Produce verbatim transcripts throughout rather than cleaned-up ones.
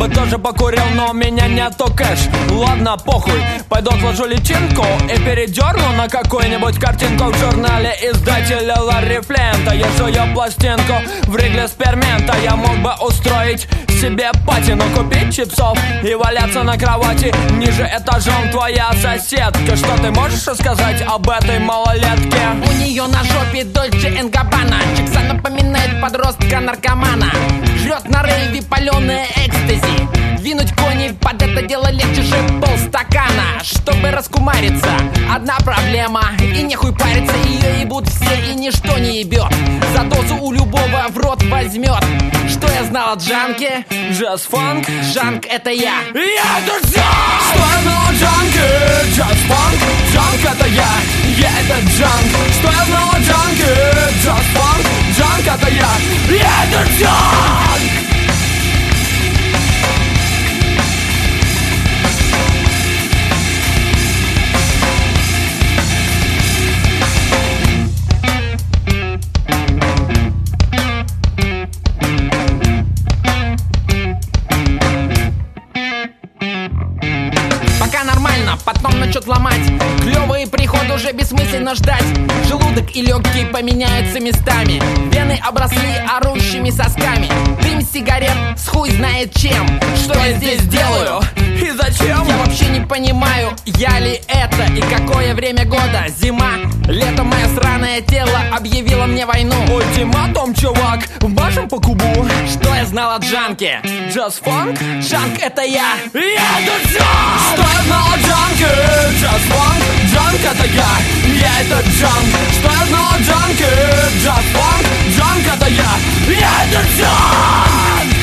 бы тоже покурил, но у меня нету кэш. Ладно, похуй, пойду отложу личинку и передерну на какую-нибудь картинку в журнале издателя Ларри Флинта. Я жую пластинку в Ригле Спермента. Я мог бы устроить себе патину, купить чипсов и валяться на кровати ниже этажом. Твоя соседка, что ты можешь рассказать об этой малолетке? У нее на жопе Дольче энд Габбана. Чикса напоминает подростка-наркомана. Жрет на рейве паленое экстази. Двинуть кони под это дело легче же полстакана. Чтобы раскумариться, одна проблема, и нехуй париться. Ее ебут все и ничто не ебет. За дозу у любого в рот возьмет. Что я знал о джанке? Джаз-фанк? Джанк это я. Я это джанк! Что я знал о джанке? Джаз-фанк? Джанк это я. Я это джанк. Что я знал о джанке? Джаз-фанк? Джанк это я. Я это джанк! Нормально, потом начнет ломать. Клевый приход уже бессмысленно ждать. Желудок и легкие поменяются местами. Вены обросли орущими сосками. Дым сигарет с хуй знает чем. Что я здесь делаю? И зачем? Я вообще не понимаю, я ли это и какое время года. Зима, лето, мое сраное тело объявило мне войну. Ультиматум, чувак, башен по кубу. Что я знал о джанке? Джаз-фанк? Джанк это я. Я это джанк! Что я знал о джанке? Джаз-фанк? Джанк это я. Я это джанк. Что я знал о джанке? Джаз-фанк? Джанк это я. Я это джанк!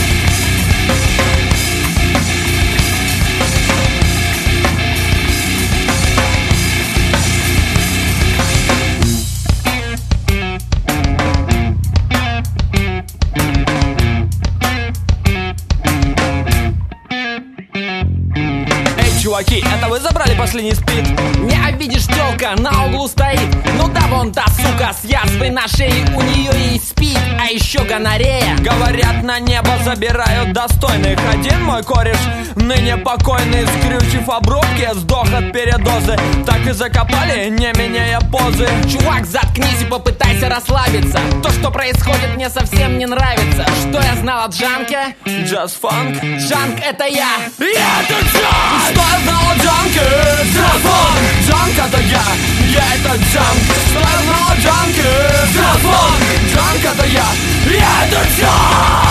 Чуваки, это вы забрали последний спид? Не обидишь, тёлка на углу стоит. Ну да, вон та сука с язвой на шее. У нее есть спид, а еще гонорея. Говорят, на небо забирают достойных. Один мой кореш, ныне покойный, скрючив обрубки, сдох от передозы. Так и закопали, не меняя позы. Чувак, заткнись и попытайся расслабиться. То, что происходит, мне совсем не нравится. Что я знал о джанке? Джаз-фанк? Джанк это я. Я это джанк! Что я знал о джанке? Джаз-фанк! Джанк это я. Я это джанк. Что я знал о джанке? Джаз-фанк! Джанк это я. Я это джанк!